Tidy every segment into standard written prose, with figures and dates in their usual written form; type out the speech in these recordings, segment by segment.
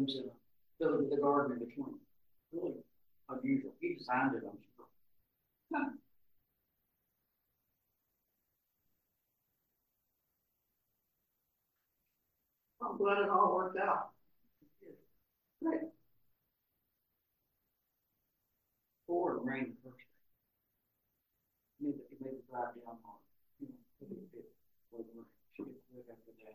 bedrooms and a building with a garden in between. Really unusual. He designed it, I'm sure. I'm glad it all worked out. Great. Or rain first. Maybe drive down on it. Should get quick after that.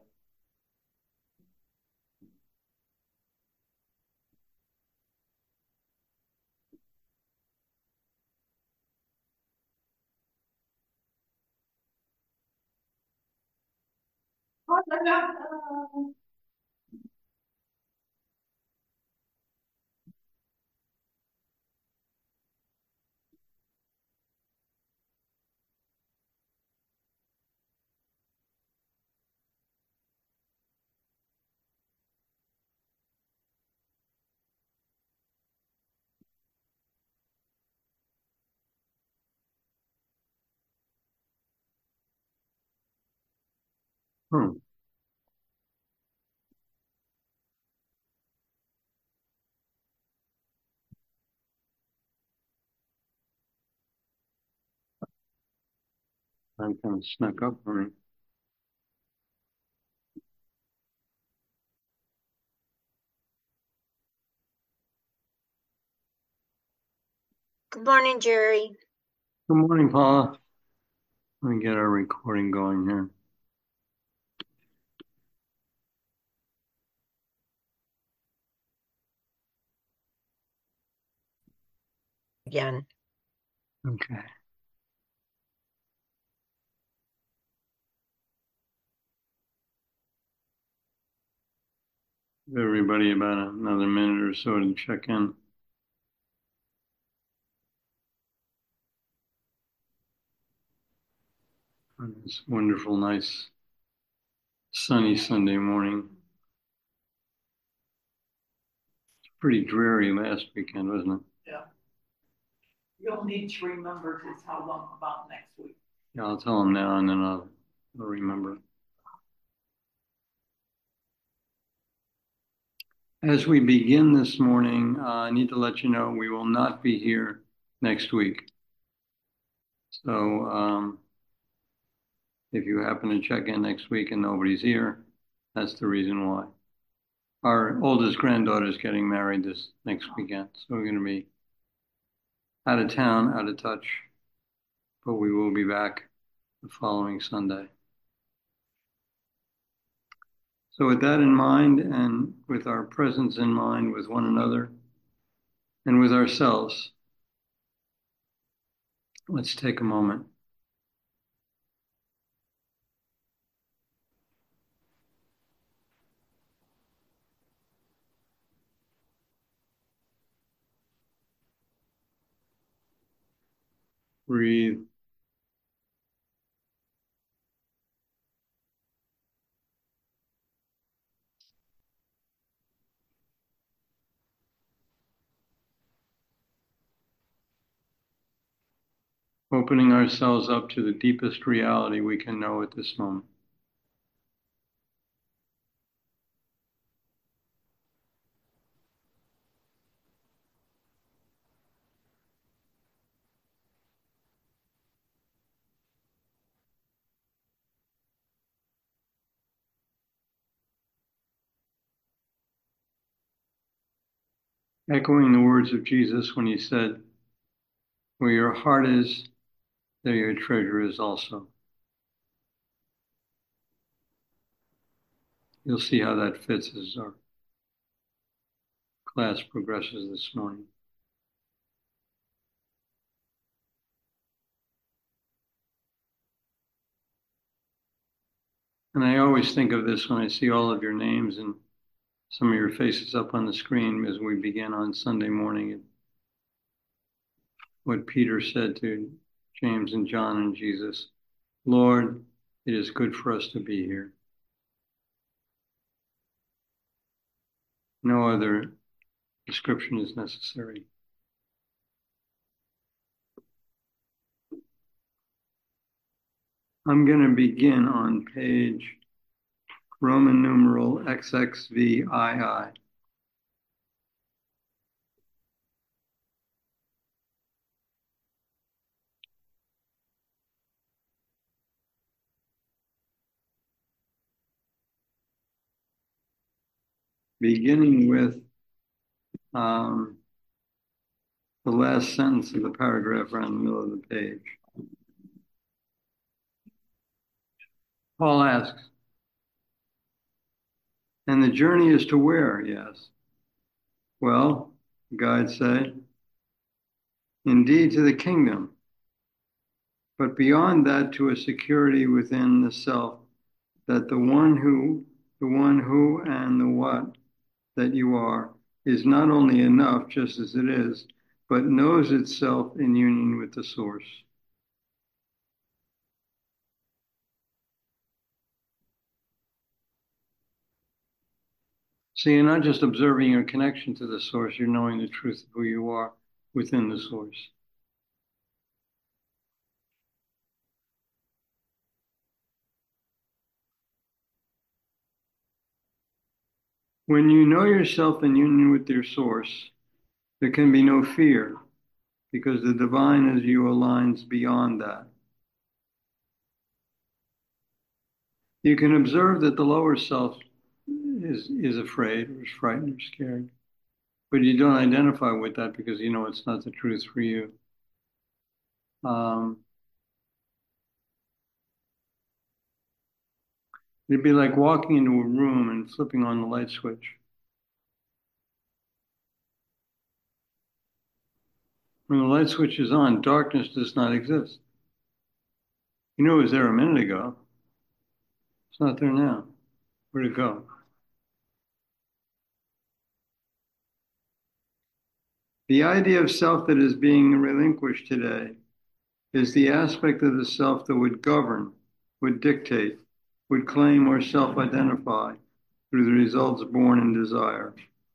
Hmm. I'm kind of snuck up on me. Good morning, Jerry. Good morning, Paula. Let me get our recording going here. Again. Okay. Give everybody about another minute or so to check in. On this wonderful, nice, sunny Sunday morning. It's pretty dreary last weekend, wasn't it? Yeah. You'll need to remember to tell them about next week. Yeah, I'll tell them now and then I'll remember. As we begin this morning, I need to let you know we will not be here next week. So if you happen to check in next week and nobody's here, that's the reason why. Our oldest granddaughter is getting married this next weekend, so we're going to be out of town, out of touch, but we will be back the following Sunday. So with that in mind, and with our presence in mind with one another and with ourselves, let's take a moment. Breathe. Opening ourselves up to the deepest reality we can know at this moment. Echoing the words of Jesus when he said, "Where your heart is, there your treasure is also." You'll see how that fits as our class progresses this morning. And I always think of this when I see all of your names and some of your faces up on the screen as we begin on Sunday morning. What Peter said to James and John and Jesus, "Lord, it is good for us to be here." No other description is necessary. I'm going to begin on page Roman numeral XXVII. beginning with the last sentence of the paragraph around the middle of the page. Paul asks, and the journey is to where? Yes. Well, the guides say, indeed to the kingdom, but beyond that to a security within the self, that the one who, and the what that you are is not only enough just as it is, but knows itself in union with the source. So you're not just observing your connection to the source, you're knowing the truth of who you are within the source. When you know yourself in union with your source, there can be no fear because the divine as you aligns beyond that. You can observe that the lower self is afraid or is frightened or scared, but you don't identify with that because you know it's not the truth for you. It'd be like walking into a room and flipping on the light switch. When the light switch is on, darkness does not exist. You know it was there a minute ago. It's not there now. Where'd it go? The idea of self that is being relinquished today is the aspect of the self that would govern, would dictate, would claim or self-identify through the results born in desire.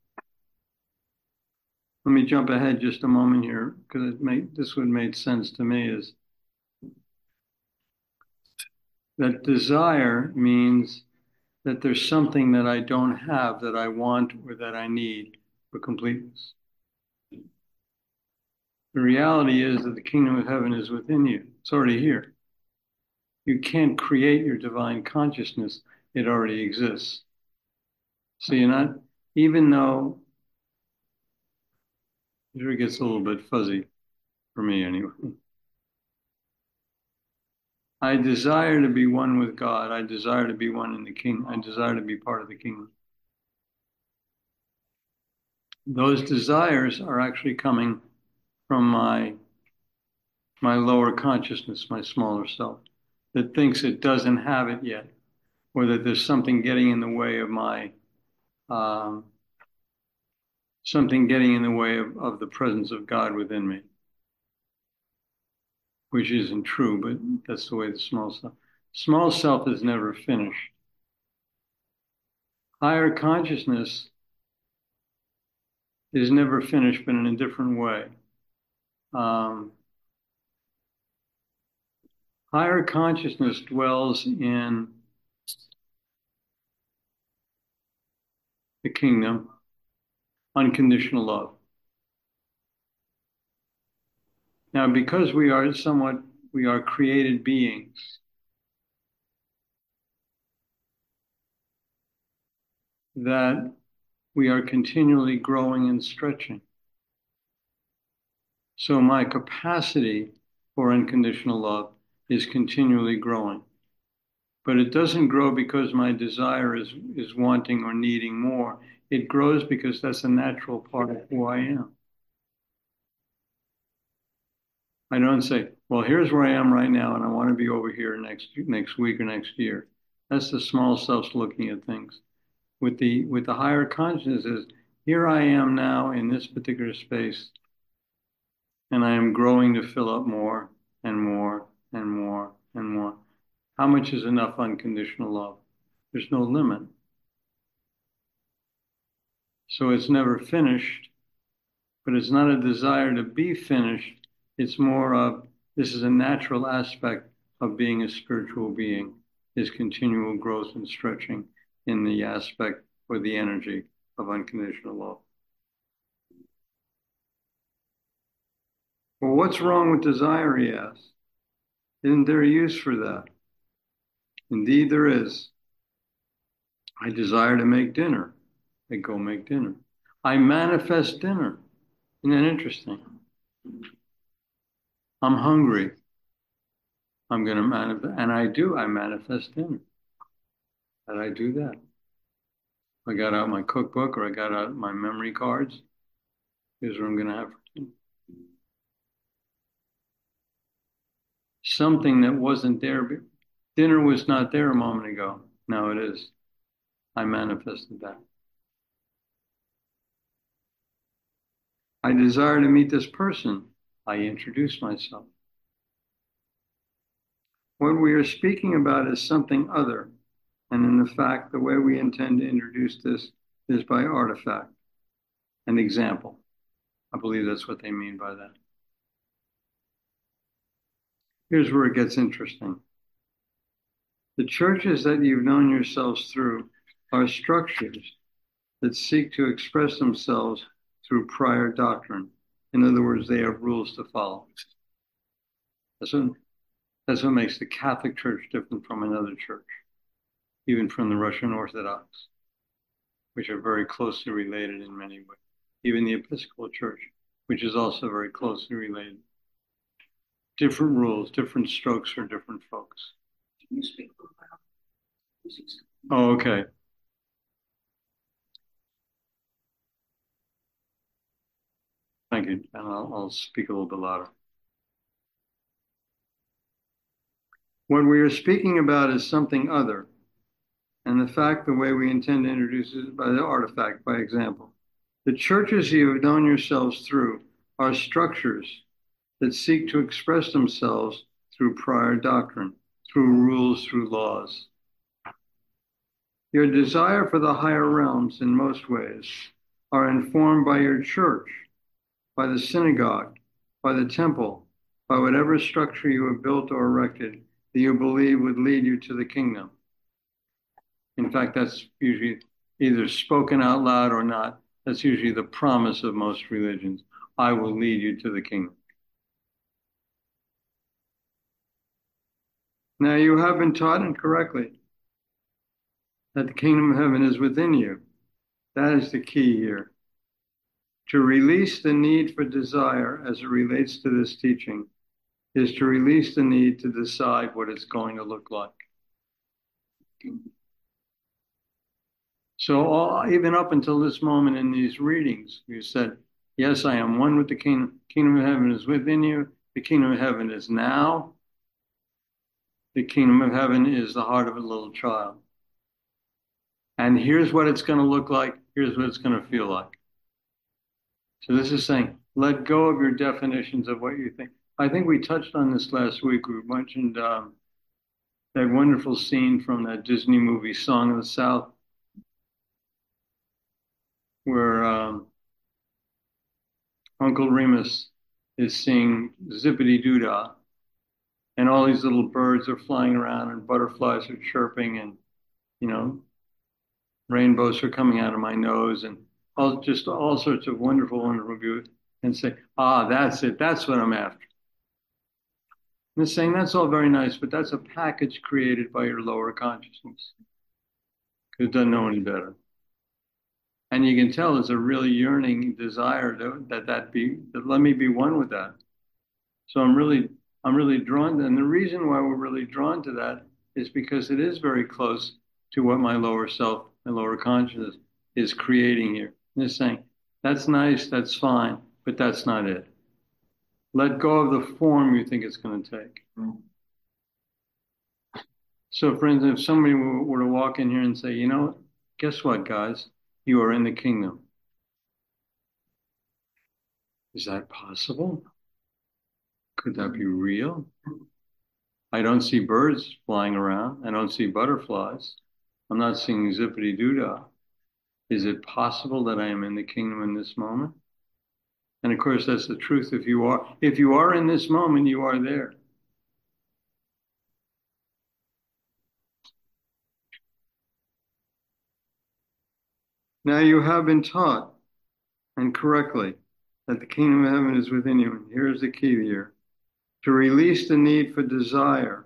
Let me jump ahead just a moment here because this would make sense to me is that desire means that there's something that I don't have that I want or that I need for completeness. The reality is that the kingdom of heaven is within you. It's already here. You can't create your divine consciousness. It already exists. So you're not, even though, here it gets a little bit fuzzy for me anyway. I desire to be one with God. I desire to be one in the kingdom. I desire to be part of the kingdom. Those desires are actually coming from my lower consciousness, my smaller self, that thinks it doesn't have it yet, or that there's something getting in the way of something getting in the way of the presence of God within me, which isn't true, but that's the way the small self is never finished. Higher consciousness is never finished, but in a different way. Higher consciousness dwells in the kingdom, unconditional love. Now, because we are created beings, that we are continually growing and stretching. So my capacity for unconditional love is continually growing. But it doesn't grow because my desire is wanting or needing more. It grows because that's a natural part of who I am. I don't say, well, here's where I am right now, and I want to be over here next week or next year. That's the small self looking at things. With the higher consciousness is, here I am now in this particular space, and I am growing to fill up more and more and more and more. How much is enough unconditional love? There's no limit. So it's never finished, but it's not a desire to be finished. It's more of, this is a natural aspect of being a spiritual being, is continual growth and stretching in the aspect or the energy of unconditional love. Well, what's wrong with desire, he asks? Isn't there a use for that? Indeed, there is. I desire to make dinner. They go make dinner. I manifest dinner. Isn't that interesting? I'm hungry. I'm going to manifest, and I manifest dinner. And I do that. I got out my cookbook or I got out my memory cards. Here's what I'm going to have for dinner. Something that wasn't there. Dinner was not there a moment ago. Now it is. I manifested that. I desire to meet this person. I introduce myself. What we are speaking about is something other. And in the fact, the way we intend to introduce this is by artifact, an example. I believe that's what they mean by that. Here's where it gets interesting. The churches that you've known yourselves through are structures that seek to express themselves through prior doctrine. In other words, they have rules to follow. That's what makes the Catholic Church different from another church, even from the Russian Orthodox, which are very closely related in many ways. Even the Episcopal Church, which is also very closely related. Different rules, different strokes for different folks. Can you speak a little loud? Oh, okay. Thank you. And I'll speak a little bit louder. What we are speaking about is something other. And the fact, the way we intend to introduce it by the artifact, by example. The churches you have known yourselves through are structures that seek to express themselves through prior doctrine, through rules, through laws. Your desire for the higher realms in most ways are informed by your church, by the synagogue, by the temple, by whatever structure you have built or erected that you believe would lead you to the kingdom. In fact, that's usually either spoken out loud or not. That's usually the promise of most religions. I will lead you to the kingdom. Now you have been taught incorrectly that the kingdom of heaven is within you. That is the key here. To release the need for desire as it relates to this teaching is to release the need to decide what it's going to look like. So even up until this moment in these readings, you said, yes, I am one with the kingdom. Kingdom of heaven is within you. The kingdom of heaven is now. The kingdom of heaven is the heart of a little child. And here's what it's going to look like. Here's what it's going to feel like. So this is saying, let go of your definitions of what you think. I think we touched on this last week. We mentioned that wonderful scene from that Disney movie, Song of the South, where Uncle Remus is singing Zippity Doo-Dah, and all these little birds are flying around and butterflies are chirping and, rainbows are coming out of my nose and all sorts of wonderful views, and say, that's it. That's what I'm after. And it's saying that's all very nice, but that's a package created by your lower consciousness. Because it doesn't know any better. And you can tell there's a really yearning desire that let me be one with that. So I'm really drawn to, and the reason why we're really drawn to that is because it is very close to what my lower self, my lower consciousness is creating here. And it's saying, that's nice, that's fine, but that's not it. Let go of the form you think it's going to take. So for instance, if somebody were to walk in here and say, guess what, guys? You are in the kingdom. Is that possible? Could that be real? I don't see birds flying around. I don't see butterflies. I'm not seeing zippity doo-dah. Is it possible that I am in the kingdom in this moment? And of course, that's the truth. If you are in this moment, you are there. Now you have been taught, and correctly, that the kingdom of heaven is within you. And here's the key here. To release the need for desire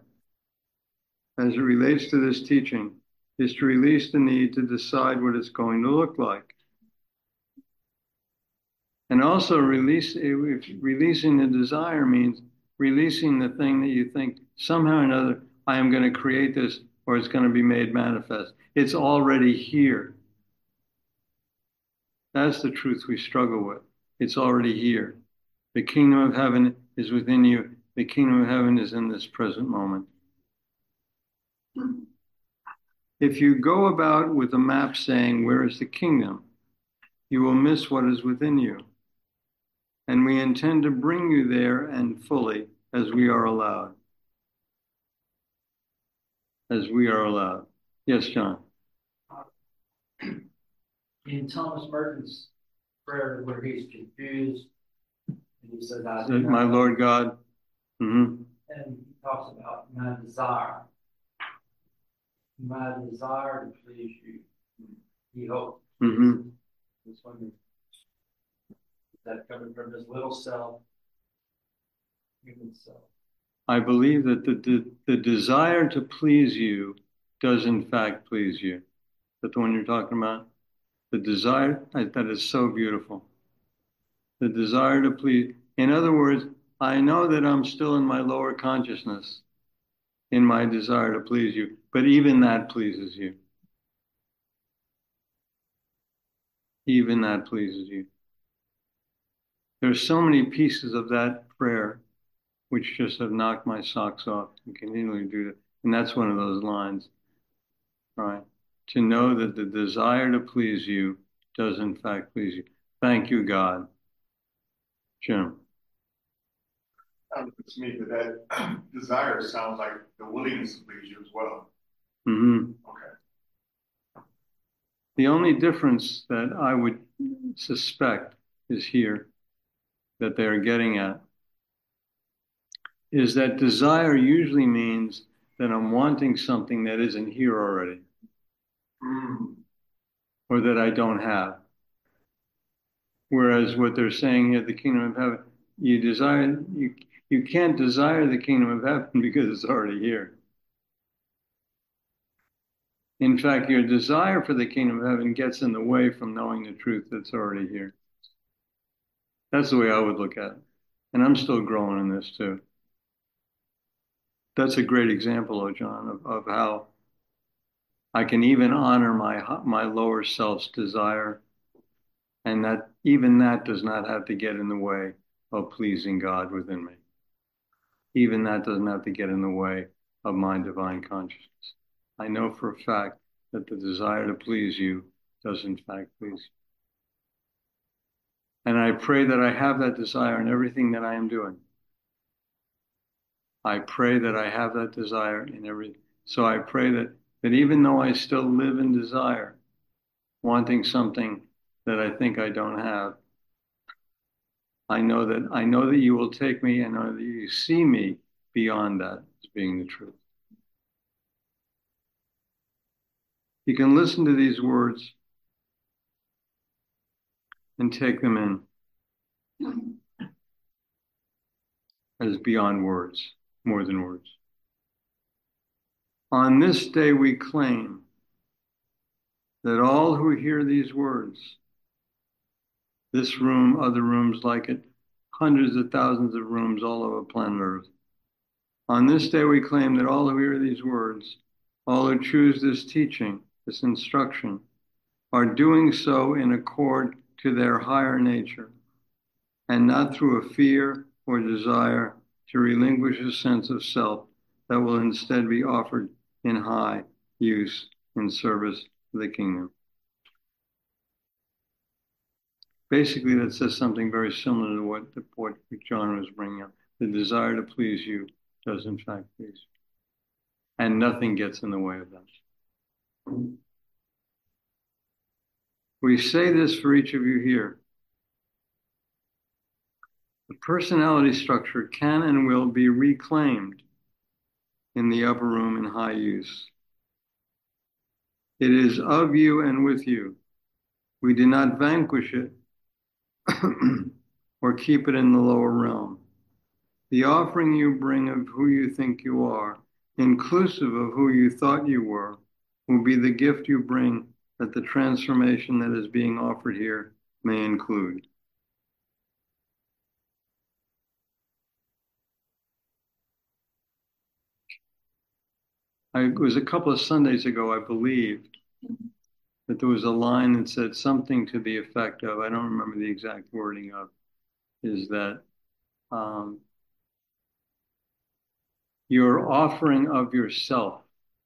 as it relates to this teaching is to release the need to decide what it's going to look like. And also releasing the desire means releasing the thing that you think somehow or another, I am going to create this or it's going to be made manifest. It's already here. That's the truth we struggle with. It's already here. The kingdom of heaven is within you. The kingdom of heaven is in this present moment. If you go about with a map saying, where is the kingdom? You will miss what is within you. And we intend to bring you there and fully as we are allowed. As we are allowed. Yes, John. In Thomas Merton's prayer where he's confused, and he says, My Lord God. Mm-hmm. And he talks about my desire to please you. He hopes. Mm-hmm. This one, is that coming from his little self, human self? I believe that the desire to please you does in fact please you. Is that the one you're talking about? The desire, that is so beautiful. The desire to please. In other words, I know that I'm still in my lower consciousness in my desire to please you, but even that pleases you. Even that pleases you. There's so many pieces of that prayer which just have knocked my socks off and continually do that. And that's one of those lines, right? To know that the desire to please you does in fact please you. Thank you, God. Jim. To me, that desire sounds like the willingness to please you as well. Mm-hmm. Okay. The only difference that I would suspect is here that they're getting at is that desire usually means that I'm wanting something that isn't here already, or that I don't have. Whereas what they're saying here, the kingdom of heaven, you can't desire the kingdom of heaven because it's already here. In fact, your desire for the kingdom of heaven gets in the way from knowing the truth that's already here. That's the way I would look at it. And I'm still growing in this too. That's a great example, oh John, of how I can even honor my lower self's desire, and that even that does not have to get in the way of pleasing God within me. Even that doesn't have to get in the way of my divine consciousness. I know for a fact that the desire to please you does in fact please you. And I pray that I have that desire in everything that I am doing. I pray that I have that desire in everything. So I pray that even though I still live in desire, wanting something that I think I don't have, I know that you will take me and know that you see me beyond that as being the truth. You can listen to these words and take them in as beyond words, more than words. On this day we claim that all who hear these words, this room, other rooms like it, hundreds of thousands of rooms all over planet Earth. On this day we claim that all who hear these words, all who choose this teaching, this instruction, are doing so in accord to their higher nature, and not through a fear or desire to relinquish a sense of self that will instead be offered in high use in service to the kingdom. Basically, that says something very similar to what John was bringing up. The desire to please you does in fact please you. And nothing gets in the way of that. We say this for each of you here. The personality structure can and will be reclaimed in the upper room in high use. It is of you and with you. We do not vanquish it or keep it in the lower realm. The offering you bring of who you think you are, inclusive of who you thought you were, will be the gift you bring that the transformation that is being offered here may include. it was a couple of Sundays ago, I believe, that there was a line that said something to the effect of, I don't remember the exact wording of, is that um, your offering of yourself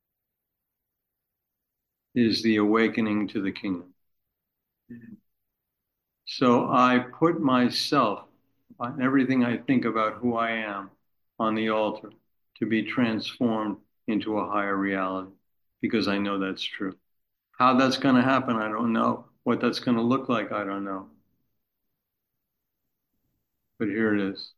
is the awakening to the kingdom. So I put myself, on everything I think about who I am, on the altar to be transformed into a higher reality because I know that's true. How that's going to happen, I don't know. What that's going to look like, I don't know. But here it is.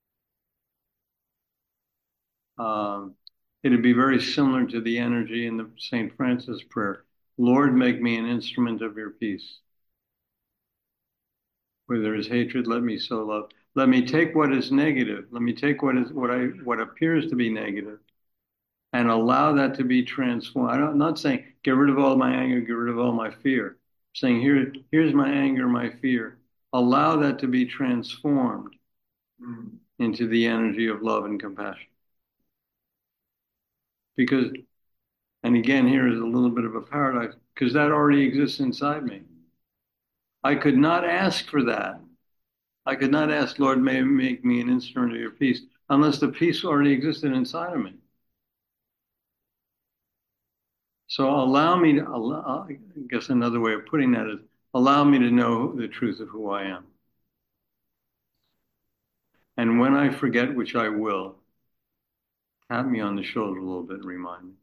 It'd be very similar to the energy in the St. Francis prayer. Lord, make me an instrument of your peace. Where there is hatred, let me sow love. Let me take what is negative. Let me take what appears to be negative and allow that to be transformed. I'm not saying get rid of all my anger, get rid of all my fear. I'm saying here's my anger, my fear. Allow that to be transformed into the energy of love and compassion. Because, and again, here is a little bit of a paradox, because that already exists inside me. I could not ask for that. I could not ask, Lord, may make me an instrument of your peace, unless the peace already existed inside of me. So allow me to, I guess another way of putting that is, allow me to know the truth of who I am. And when I forget, which I will, tap me on the shoulder a little bit and remind me.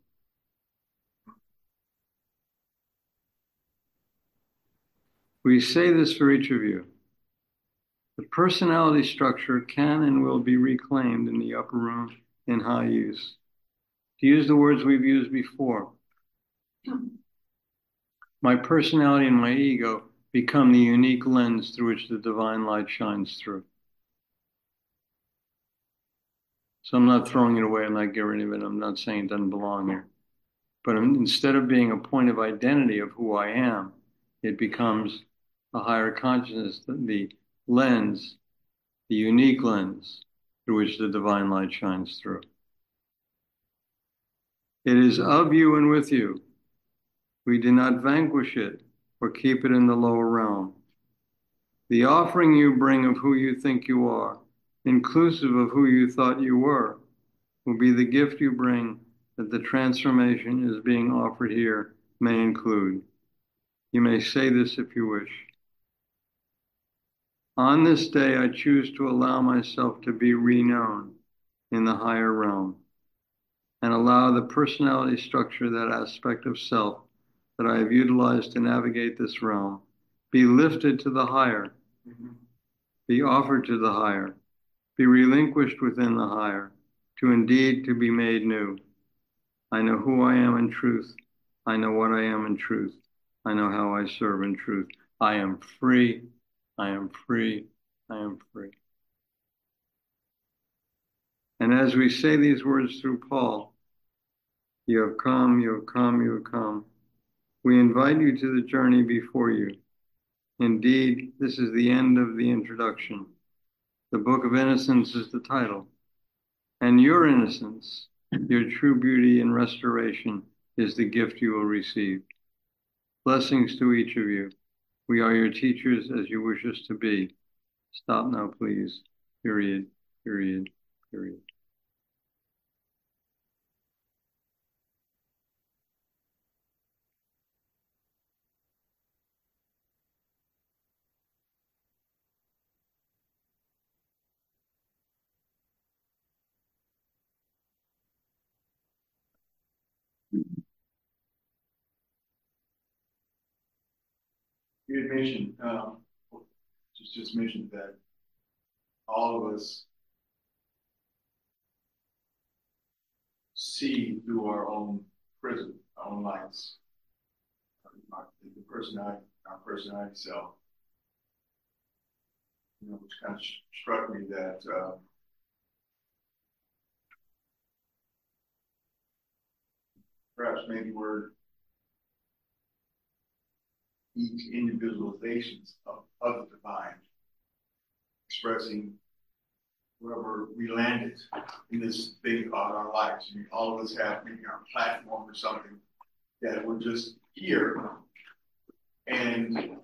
We say this for each of you. The personality structure can and will be reclaimed in the upper room in high use. To use the words we've used before, my personality and my ego become the unique lens through which the divine light shines through. So I'm not throwing it away, I'm not getting rid of it, I'm not saying it doesn't belong here. But instead of being a point of identity of who I am, it becomes a higher consciousness, the lens, the unique lens through which the divine light shines through. It is of you and with you. We do not vanquish it or keep it in the lower realm. The offering you bring of who you think you are, inclusive of who you thought you were, will be the gift you bring that the transformation is being offered here may include. You may say this if you wish. On this day, I choose to allow myself to be reknown in the higher realm and allow the personality structure, that aspect of self that I have utilized to navigate this realm, be lifted to the higher, be offered to the higher, be relinquished within the higher, to indeed to be made new. I know who I am in truth. I know what I am in truth. I know how I serve in truth. I am free. I am free. I am free. And as we say these words through Paul, you have come, you have come, you have come. We invite you to the journey before you. Indeed, this is the end of the introduction. The Book of Innocence is the title. And your innocence, your true beauty and restoration, is the gift you will receive. Blessings to each of you. We are your teachers as you wish us to be. Stop now, please. Period, period, period. You had mentioned, just mentioned that all of us see through our own prism, our own lights, the personality, our personality self. Which kind of struck me that perhaps maybe we're each individualizations of the divine, expressing wherever we landed in this thing about our lives. I mean, all of us have maybe our platform or something that we're just here, and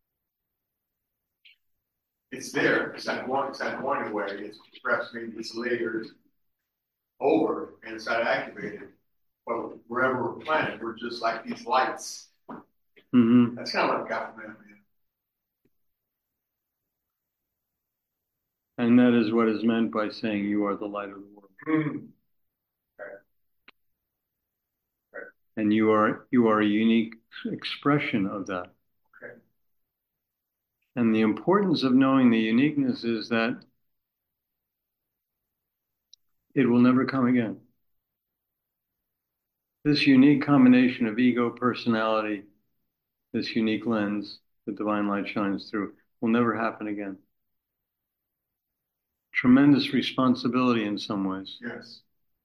it's there. It's not going away. It's perhaps maybe it's layered over and it's not activated. But wherever we're planted, we're just like these lights. Mm-hmm. That's kind of what I got from that, man. And that is what is meant by saying you are the light of the world. Mm. Okay. Okay. And you are a unique expression of that. Okay. And the importance of knowing the uniqueness is that it will never come again. This unique combination of ego, personality, this unique lens the divine light shines through will never happen again. Tremendous responsibility in some ways. Yes.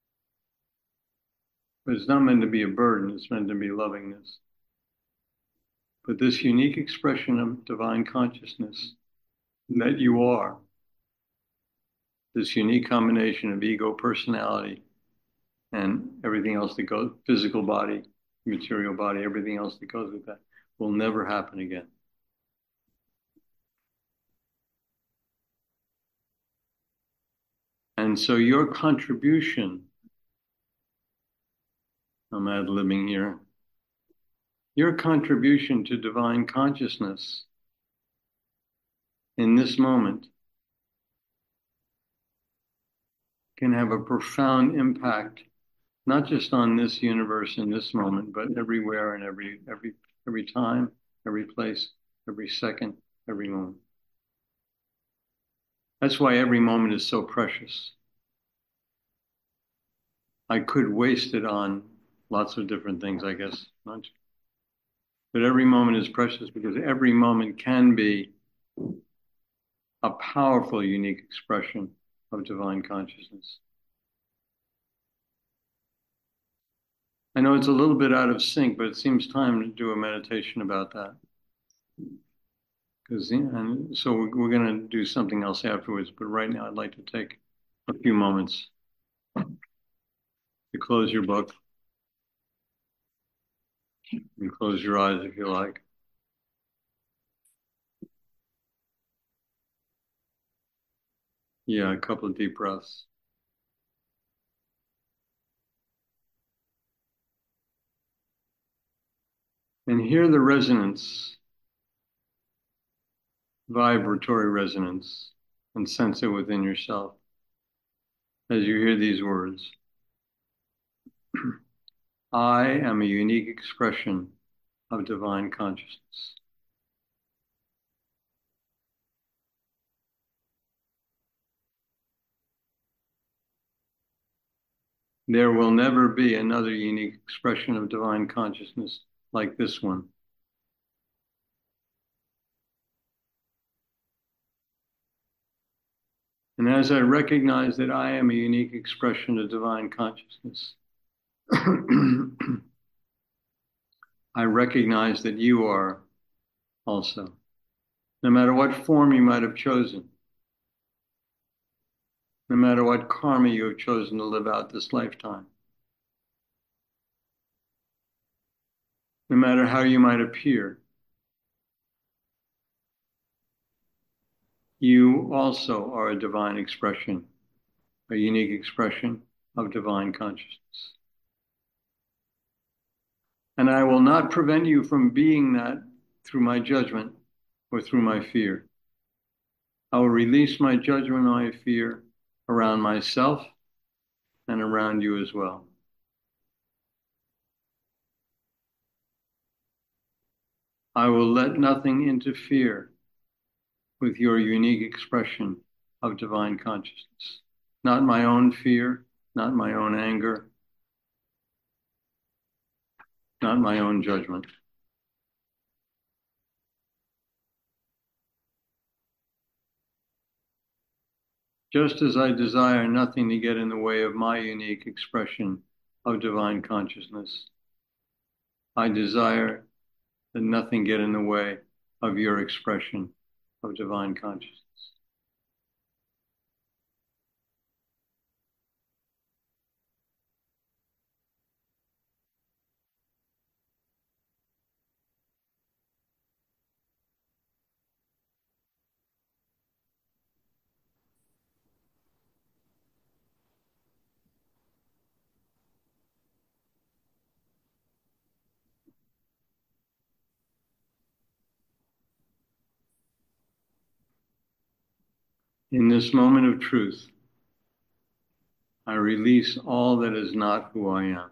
But it's not meant to be a burden, it's meant to be lovingness. But this unique expression of divine consciousness that you are, this unique combination of ego, personality, and everything else that goes, physical body, material body, everything else that goes with that, will never happen again. And so your contribution, I'm ad-libbing here, your contribution to divine consciousness in this moment can have a profound impact, not just on this universe in this moment, but everywhere and every time, every place, every second, every moment. That's why every moment is so precious. I could waste it on lots of different things, I guess. But every moment is precious because every moment can be a powerful, unique expression of divine consciousness. I know it's a little bit out of sync, but it seems time to do a meditation about that. And so we're going to do something else afterwards, but right now I'd like to take a few moments to close your book and close your eyes if you like. Yeah, a couple of deep breaths. And hear the resonance, vibratory resonance, and sense it within yourself as you hear these words. I am a unique expression of divine consciousness. There will never be another unique expression of divine consciousness like this one. And as I recognize that I am a unique expression of divine consciousness, I recognize that you are also, no matter what form you might have chosen, no matter what karma you have chosen to live out this lifetime, no matter how you might appear, you also are a divine expression, a unique expression of divine consciousness. And I will not prevent you from being that through my judgment or through my fear. I will release my judgment and my fear around myself and around you as well. I will let nothing interfere with your unique expression of divine consciousness. Not my own fear, not my own anger, not my own judgment. Just as I desire nothing to get in the way of my unique expression of divine consciousness, I desire that nothing get in the way of your expression of divine consciousness. In this moment of truth, I release all that is not who I am.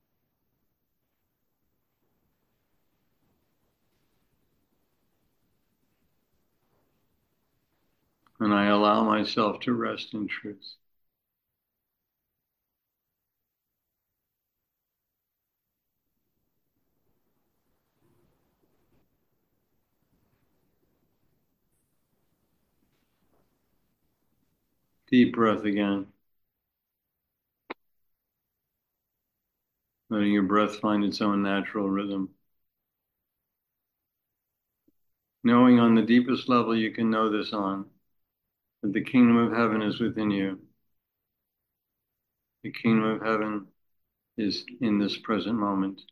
And I allow myself to rest in truth. Deep breath again. Letting your breath find its own natural rhythm. Knowing on the deepest level you can know this on, that the kingdom of heaven is within you. The kingdom of heaven is in this present moment.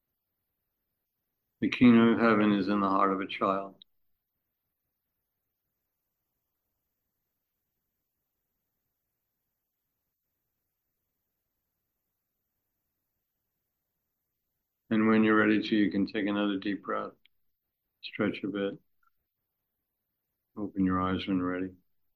The kingdom of heaven is in the heart of a child. And when you're ready to, you can take another deep breath, stretch a bit, open your eyes when ready.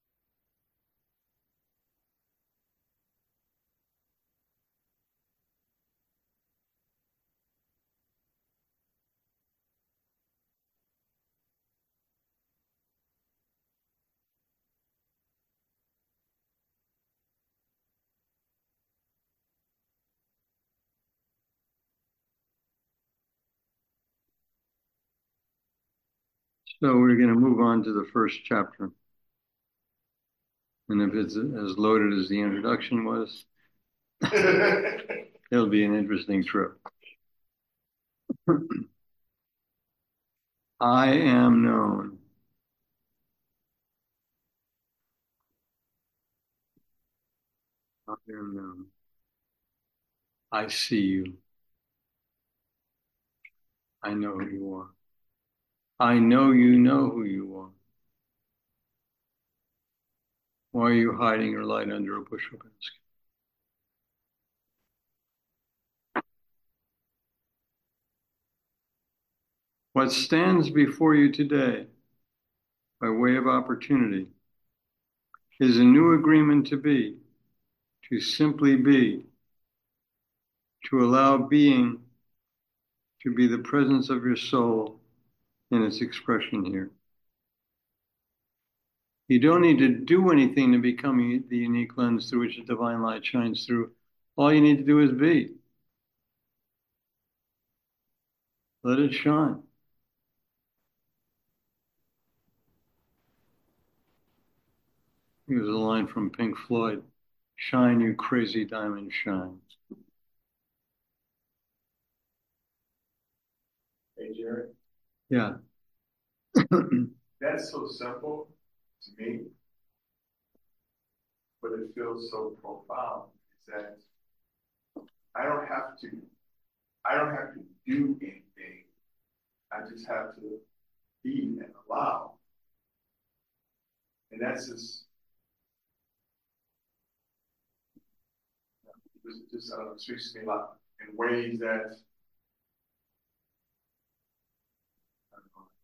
So we're going to move on to the first chapter. And if it's as loaded as the introduction was, it'll be an interesting trip. I am known. I am known. I see you. I know who you are. I know you know who you are. Why are you hiding your light under a bushel basket? What stands before you today, by way of opportunity, is a new agreement to be, to simply be, to allow being to be the presence of your soul in its expression here. You don't need to do anything to become the unique lens through which the divine light shines through. All you need to do is be. Let it shine. Here's a line from Pink Floyd. Shine, you crazy diamond, shine. Hey, Jerry. Yeah. That's so simple to me, but it feels so profound. Is that I don't have to do anything. I just have to be and allow. And that's just speaks to me a lot in ways that I don't know,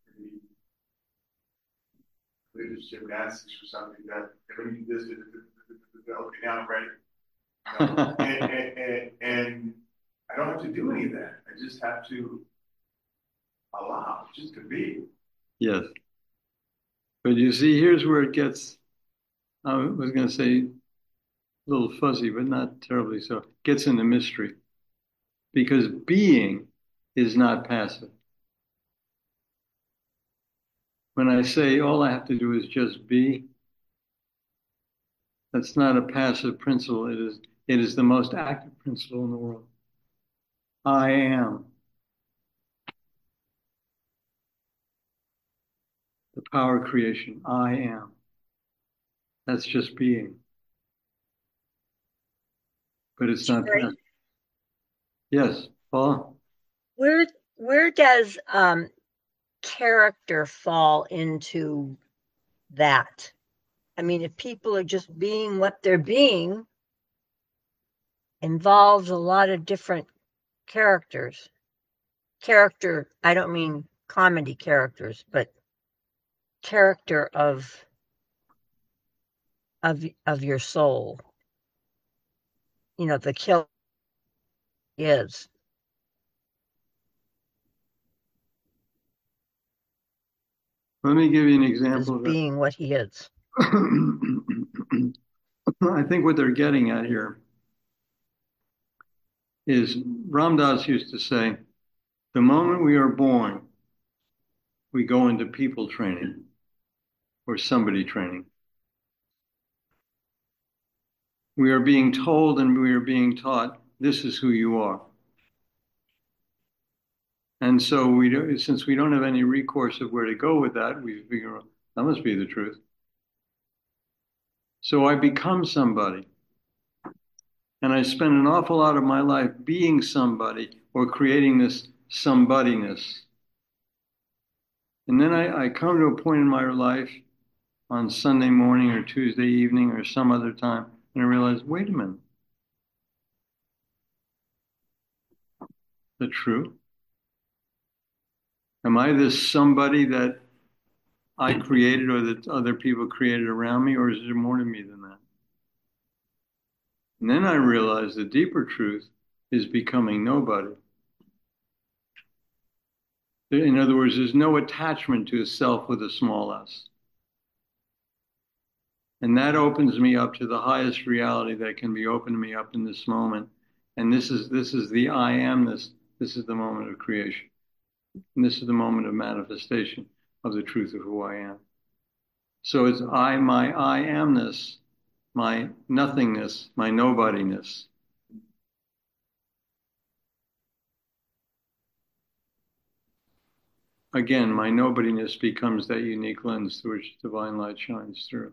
maybe there's gymnastics or something that when you do this, okay, now I'm ready. You know? and I don't have to do any of that. I just have to allow, just to be. Yes. But you see, here's where it gets, I was going to say a little fuzzy, but not terribly so. Gets into mystery. Because being is not passive. When I say all I have to do is just be, that's not a passive principle. It is the most active principle in the world. I am. The power of creation. I am. That's just being. But it's not passive. Yes, Paul? Where does character fall into that? I mean, if people are just being what they're being, involves a lot of different characters. Character, I don't mean comedy characters, but character of of your soul. You know, the kill is. Let me give you an Is example of that. being what he is. I think what they're getting at here is Ram Dass used to say, the moment we are born, we go into people training or somebody training. We are being told and we are being taught, this is who you are. And so since we don't have any recourse of where to go with that, we figure out that must be the truth. So I become somebody. And I spend an awful lot of my life being somebody or creating this somebodyness. And then I come to a point in my life on Sunday morning or Tuesday evening or some other time, and I realize, wait a minute. Is that true? Am I this somebody that I created or that other people created around me, or is there more to me than that? And then I realize the deeper truth is becoming nobody. In other words, there's no attachment to a self with a small s. And that opens me up to the highest reality that can be opened to me up in this moment. And this is the I amness. This is the moment of creation. And this is the moment of manifestation of the truth of who I am. So it's my I amness, my nothingness, my nobodiness. Again, my nobodiness becomes that unique lens through which divine light shines through.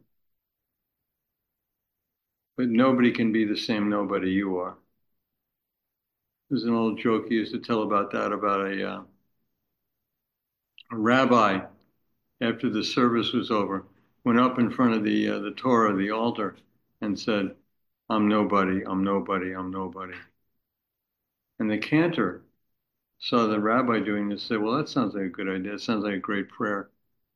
But nobody can be the same nobody you are. There's an old joke he used to tell about that, about a rabbi, after the service was over, went up in front of the Torah, the altar, and said, I'm nobody, I'm nobody, I'm nobody. And the cantor saw the rabbi doing this, said, well, that sounds like a good idea. It sounds like a great prayer.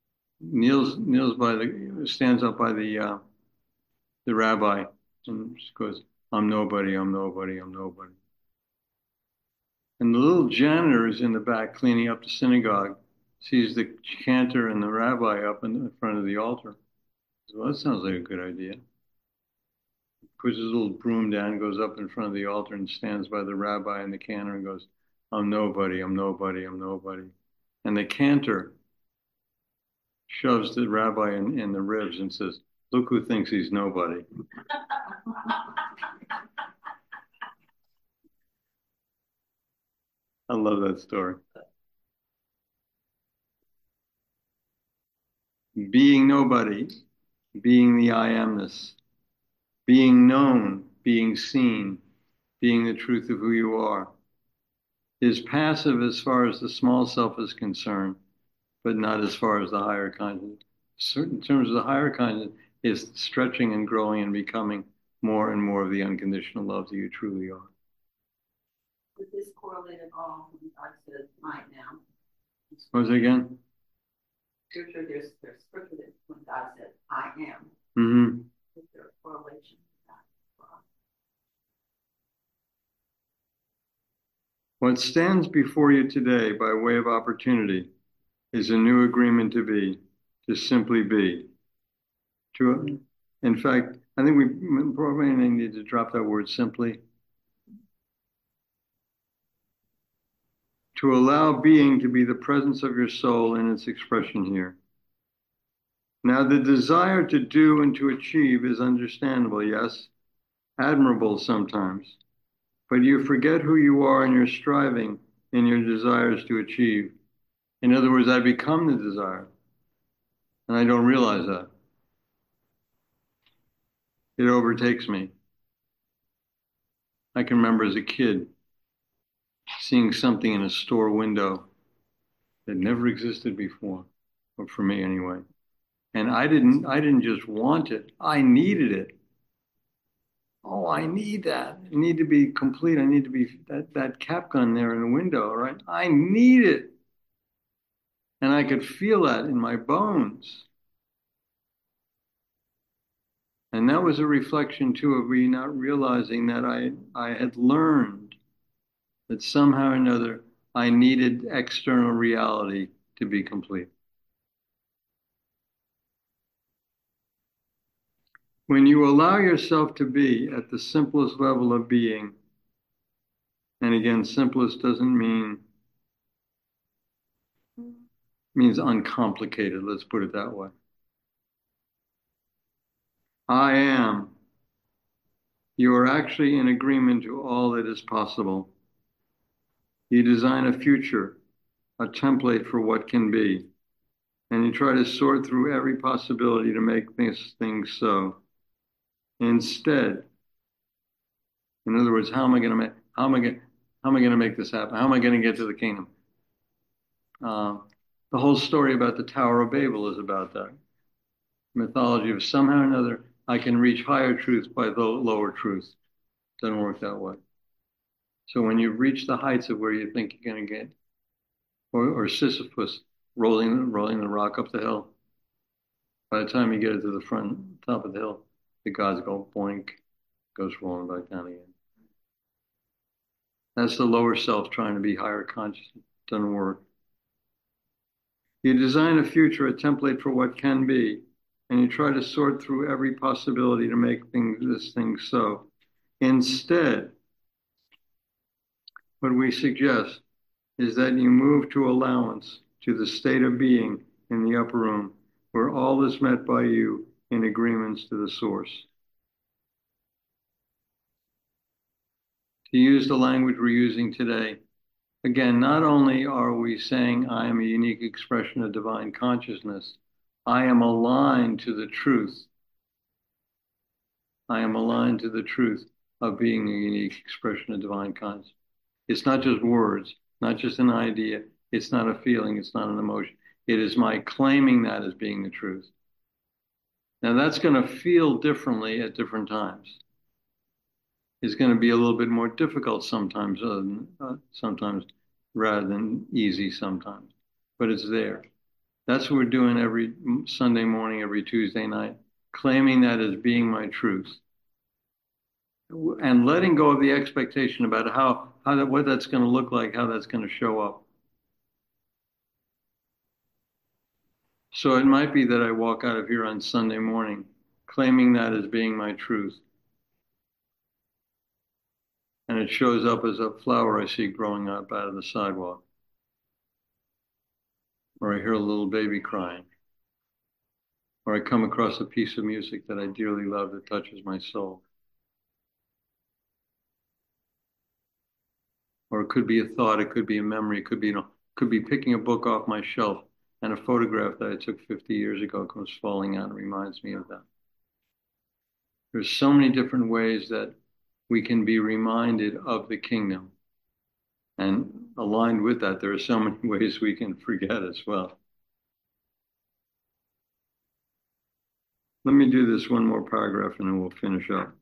Stands up by the rabbi and just goes, I'm nobody, I'm nobody, I'm nobody. And the little janitor is in the back cleaning up the synagogue, sees the cantor and the rabbi up in front of the altar. Says, well, that sounds like a good idea. Puts his little broom down, goes up in front of the altar and stands by the rabbi and the cantor and goes, I'm nobody, I'm nobody, I'm nobody. And the cantor shoves the rabbi in the ribs and says, look who thinks he's nobody. I love that story. Being nobody, being the I amness, being known, being seen, being the truth of who you are, is passive as far as the small self is concerned, but not as far as the higher consciousness. In terms of the higher consciousness, is stretching and growing and becoming more and more of the unconditional love that you truly are. With this correlated all when God says I am. What was it again? Scripture, there's scripture that when God says I am. Mm-hmm. Is there a correlation with that? What stands before you today by way of opportunity is a new agreement to simply be. In fact, I think we probably need to drop that word simply. To allow being to be the presence of your soul in its expression here. Now, the desire to do and to achieve is understandable, yes, admirable sometimes, but you forget who you are in your striving in your desires to achieve. In other words, I become the desire, and I don't realize that. It overtakes me. I can remember as a kid seeing something in a store window that never existed before, or for me anyway. And I didn't just want it, I needed it. Oh, I need that. I need to be complete. I need to be that cap gun there in the window, right? I need it. And I could feel that in my bones. And that was a reflection too of me not realizing that I had learned that somehow or another I needed external reality to be complete. When you allow yourself to be at the simplest level of being, and again, simplest doesn't means uncomplicated, let's put it that way. I am. You are actually in agreement to all that is possible. You design a future, a template for what can be, and you try to sort through every possibility to make this thing so. Instead, in other words, how am I going to make this happen? How am I going to get to the kingdom? The whole story about the Tower of Babel is about that mythology of somehow or another I can reach higher truth by the lower truth. Doesn't work that way. So when you reach the heights of where you think you're going to get, or Sisyphus rolling the rock up the hill, by the time you get it to the top of the hill, the gods go boink, goes rolling back down again. That's the lower self trying to be higher consciousness. Doesn't work. You design a future, a template for what can be, and you try to sort through every possibility to make this thing so. Instead, what we suggest is that you move to allowance, to the state of being in the upper room, where all is met by you in agreements to the source. To use the language we're using today, again, not only are we saying I am a unique expression of divine consciousness, I am aligned to the truth. I am aligned to the truth of being a unique expression of divine consciousness. It's not just words, not just an idea. It's not a feeling. It's not an emotion. It is my claiming that as being the truth. Now that's going to feel differently at different times. It's going to be a little bit more difficult sometimes, sometimes rather than easy sometimes, but it's there. That's what we're doing every Sunday morning, every Tuesday night, claiming that as being my truth. And letting go of the expectation about what that's going to look like, how that's going to show up. So it might be that I walk out of here on Sunday morning, claiming that as being my truth. And it shows up as a flower I see growing up out of the sidewalk. Or I hear a little baby crying. Or I come across a piece of music that I dearly love that touches my soul. Or it could be a thought, it could be a memory, it could be picking a book off my shelf and a photograph that I took 50 years ago comes falling out and reminds me of that. There's so many different ways that we can be reminded of the kingdom. And aligned with that, there are so many ways we can forget as well. Let me do this one more paragraph and then we'll finish up.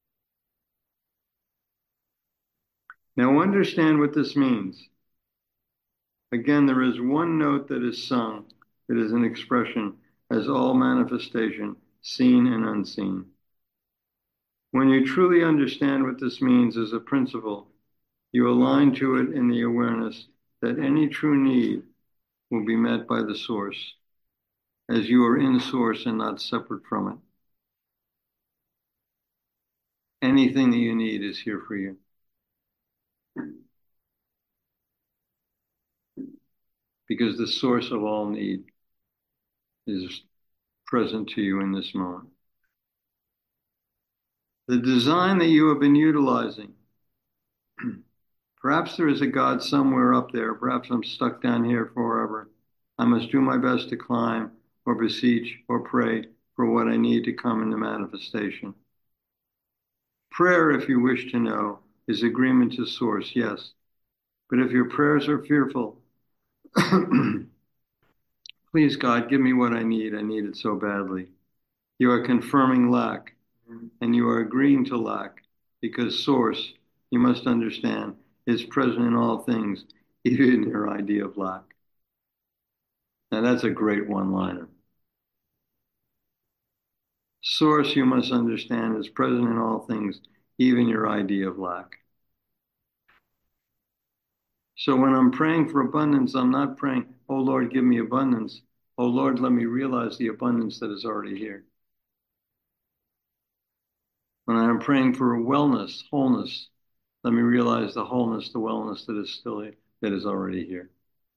Now understand what this means. Again, there is one note that is sung, that is an expression, as all manifestation, seen and unseen. When you truly understand what this means as a principle, you align to it in the awareness that any true need will be met by the source, as you are in source and not separate from it. Anything that you need is here for you. Because the source of all need is present to you in this moment. The design that you have been utilizing, perhaps there is a God somewhere up there, perhaps I'm stuck down here forever. I must do my best to climb or beseech or pray for what I need to come into manifestation. Prayer, if you wish to know, is agreement to source, yes. But if your prayers are fearful, please, God, give me what I need it so badly. You are confirming lack, and you are agreeing to lack, because source, you must understand, is present in all things, even in your idea of lack. Now that's a great one-liner. source you must understand is present in all things, even your idea of lack. So when I'm praying for abundance, I'm not praying, oh Lord, give me abundance. Oh Lord, let me realize the abundance that is already here. When I'm praying for wellness, wholeness, let me realize the wholeness, the wellness that is still here, that is already here.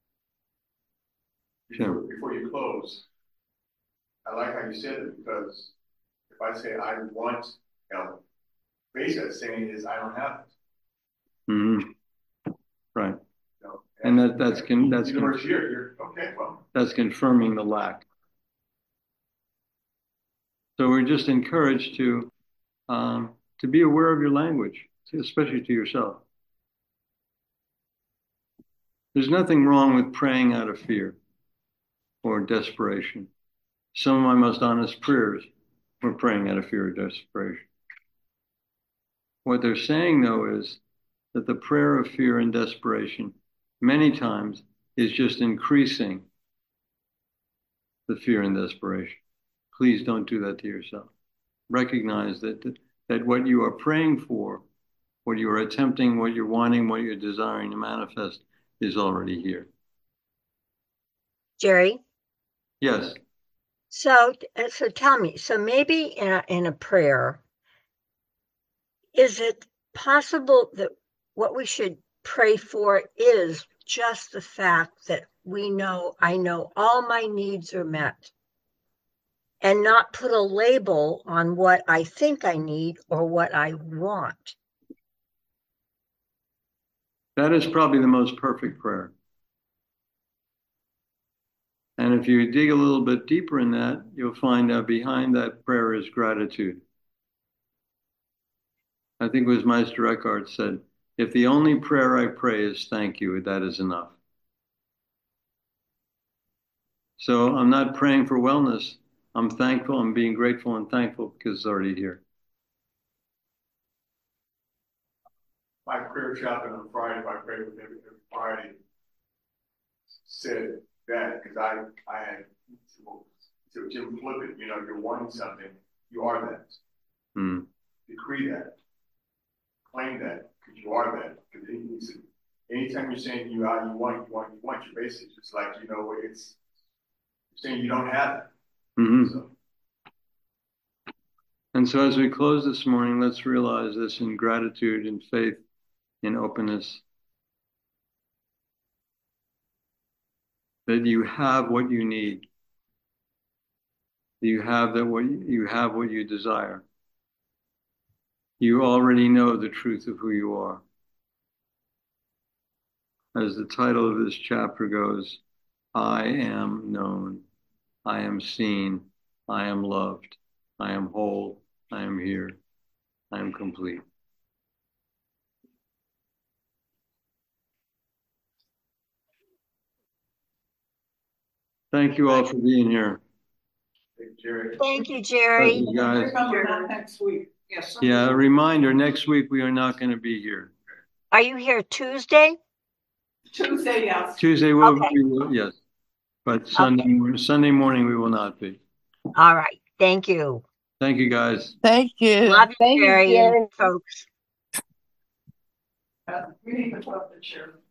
Before you close, I like how you said it, because if I say I want health, basically what it's saying is I don't have it. Mm-hmm. Right. You know? And that's okay, well. That's confirming the lack. So we're just encouraged to be aware of your language, especially to yourself. There's nothing wrong with praying out of fear or desperation. Some of my most honest prayers were praying out of fear or desperation. What they're saying, though, is that the prayer of fear and desperation many times is just increasing the fear and desperation. Please don't do that to yourself. Recognize that what you are praying for, what you are attempting, what you're wanting, what you're desiring to manifest is already here. Jerry? Yes. So tell me, so maybe in a prayer, is it possible that what we should pray for is just the fact that I know all my needs are met, and not put a label on what I think I need or what I want? That is probably the most perfect prayer. And if you dig a little bit deeper in that, you'll find that behind that prayer is gratitude. I think it was Meister Eckhart said, if the only prayer I pray is thank you, that is enough. So I'm not praying for wellness. I'm thankful. I'm being grateful and thankful because it's already here. My prayer shopping on Friday, I pray with every Friday, said that because I had to Jim flip it, you're wanting something, you are that. Decree that. Claim that, because you are that. Because anytime you're saying you want, you're basically just like, it's saying you don't have it. Mm-hmm. So. And so as we close this morning, let's realize this in gratitude, in faith, in openness, that you have what you need. You have what you desire. You already know the truth of who you are. As the title of this chapter goes, I am known, I am seen, I am loved, I am whole, I am here, I am complete. Thank you all for being here. Thank you, Jerry. Thank you, guys. Next week. Yes. Yeah, a reminder, next week we are not going to be here. Are you here Tuesday? Tuesday, yes. Tuesday, Okay. we will, yes. But Sunday morning we will not be. All right. Thank you. Thank you, guys. Thank you. Love you, Thank Jerry, Jerry. folks. We need to put up the chair.